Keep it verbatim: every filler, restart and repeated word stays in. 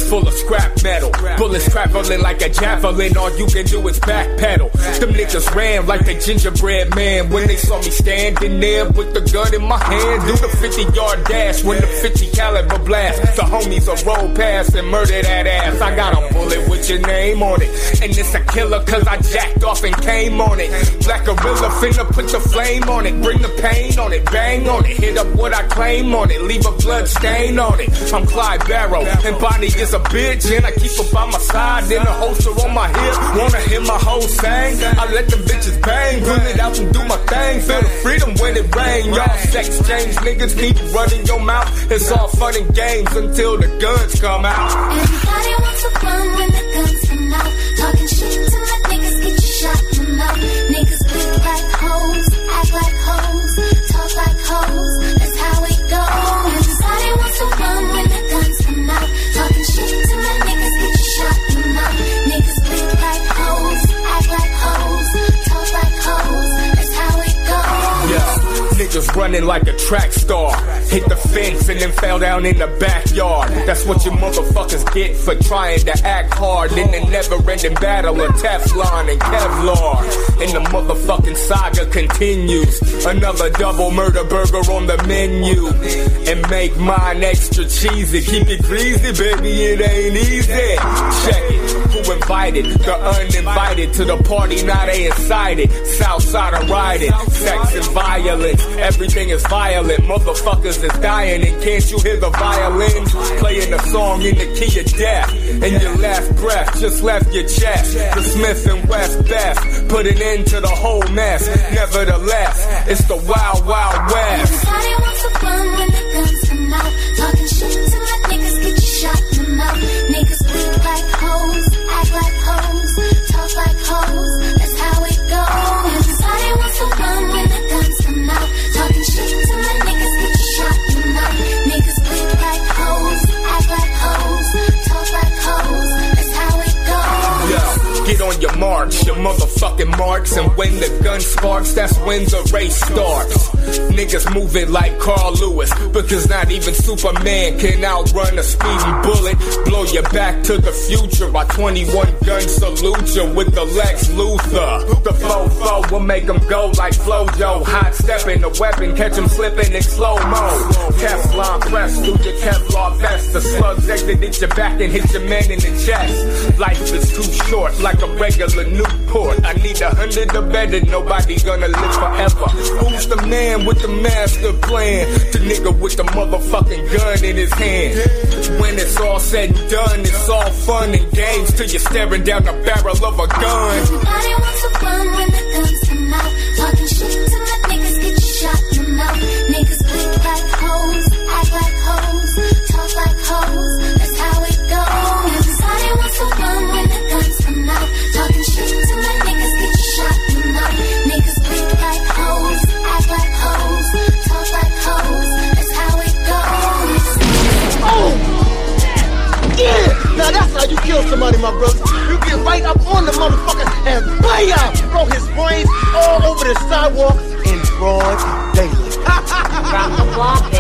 full of scrap metal. Bullets traveling like a javelin, all you can do is backpedal. Them niggas ran like the gingerbread man when they saw me standing there with the gun in my hand. Do the fifty yard dash when the fifty caliber blast. The homies will roll past and murder that ass. I got a bullet with your name on it, and it's a killer cause I jacked off and came on it. Black gorilla finna put the flame on it, bring the pain on it, bang on it, hit up what I claim on it, leave a blood stain on it. I'm Clyde Barrow, and Bonnie is a bitch, and I keep her by my side, in a holster on my hip. Wanna hear my whole sing? I let them bitches bang, pull it out and do my thing. Feel the freedom when it rain. Y'all sex change niggas keep running your mouth. It's all fun and games until the guns come out. Everybody wants to run when the guns come out. Talking shit to my niggas, get you shot in the mouth. Niggas look like hoes, act like hoes, talk like hoes. That's how it goes. Everybody wants to run when the guns come out. Talking shit to my niggas, get you shot in the mouth. Niggas look like hoes, act like hoes, talk like hoes. That's how it goes. Yeah, niggas running like a track star. Hit the fence and then fell down in the backyard. That's what you motherfuckers get for trying to act hard in the never-ending battle of Teflon and Kevlar. And the motherfucking saga continues. Another double murder burger on the menu. And make mine extra cheesy. Keep it greasy, baby, it ain't easy. Check it. Who invited the uninvited to the party? Now they inside it. Southside are riding. Sex and violence. Everything is violent. Motherfuckers is dying, and can't you hear the violins playing a song in the key of death? And your last breath just left your chest. The Smith and West best put an end to the whole mess. Nevertheless, it's the Wild Wild West. Everybody wants to run when the guns come out. Talking shit to my niggas, get you shot in the mouth. Niggas look like hoes, act like hoes, talk like hoes. That's how it goes. Everybody wants to run when the guns come out. Talking shit to my niggas, get you shot in the mouth. Niggas look like hoes, act like hoes, talk like hoes. That's how it goes. Yeah, get on your march, your motherfucking marks. And when the gun sparks, that's when the race starts. Niggas moving like Carl Lewis, because not even Superman can outrun a speeding bullet. Blow your back to the future. My twenty-one gun salute you with the Lex Luthor. The fofo will make them go like Flojo. Hot stepping the weapon, catch them slipping in slow-mo. Teflon press through your Kevlar vest. The slugs exited your back and hit your man in the chest. Life is too short, like a regular Newport. I need a hundred or better, nobody gonna live forever. Who's the man with the master plan? The nigga with the motherfucking gun in his hand. When it's all said and done, it's all fun and games till you're staring down the barrel of a gun. Everybody wants to run when the guns come out. Talking shit to my niggas, get you shot in the mouth. Niggas look like hoes, act like hoes, talk like hoes. That's how it goes. Everybody wants to run when the guns come out. Talking shit to my niggas, get you shot in the mouth. Niggas look like hoes, act like hoes, talk like hoes. That's how it goes. Oh! Yeah! Now that's how you kill somebody, my brother. You get right up on the motherfucker and bam! Throw his brains all over the sidewalk in broad daylight. From the block,